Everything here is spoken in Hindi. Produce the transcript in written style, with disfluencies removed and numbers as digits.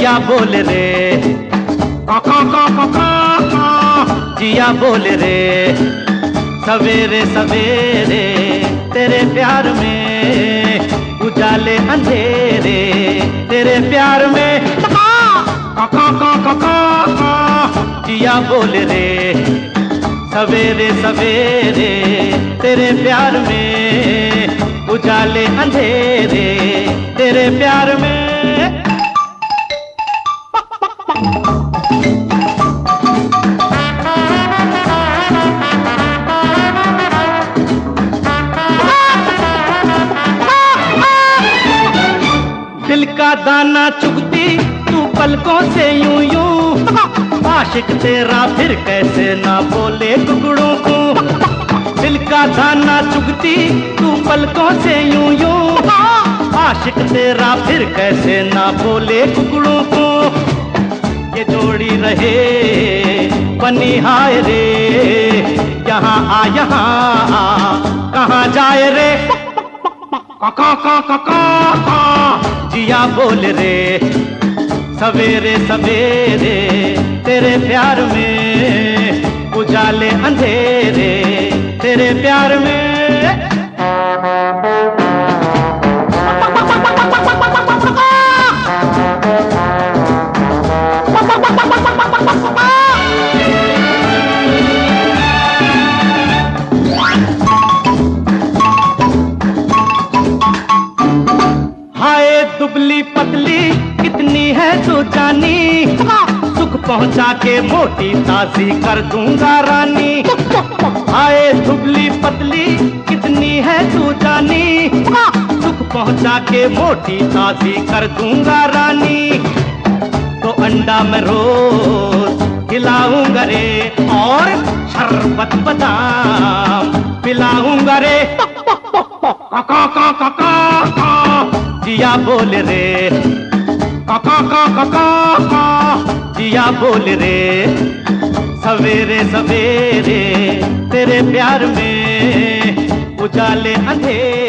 जिया बोल रे, जिया बोल रे। सवेरे सवेरे तेरे प्यार में उजाले अंधेरे, तेरे प्यार में जिया बोल रे। सवेरे सवेरे तेरे प्यार में उजाले अंधेरे, तेरे प्यार में। दिल का दाना चुगती तू पलकों से यूं यूं, आशिक तेरा फिर कैसे ना बोले टुकड़ों को। दिल का दाना चुगती तू पलकों से यूं यूं, आशिक तेरा फिर कैसे ना बोले टुकड़ों को। ये जोड़ी रहे बनी हाय रे, यहाँ आ यहाँ आ कहाँ जाए रे। जिया बोल रे। सवेरे सवेरे तेरे प्यार में उजाले अंधेरे, तेरे प्यार में। दुबली पतली कितनी है तू जानी, सुख पहुंचा के मोटी ताजी कर दूंगा रानी। आए दुबली पतली कितनी है तू जानी, सुख पहुंचा के मोटी ताजी कर दूंगा रानी। तो अंडा मैं रोज खिलाऊंगा रे, और शरबत बादाम पिलाऊंगा रे। जिया बोल रे, जिया बोल रे। सवेरे सवेरे तेरे प्यार में उजाले अंधेरे।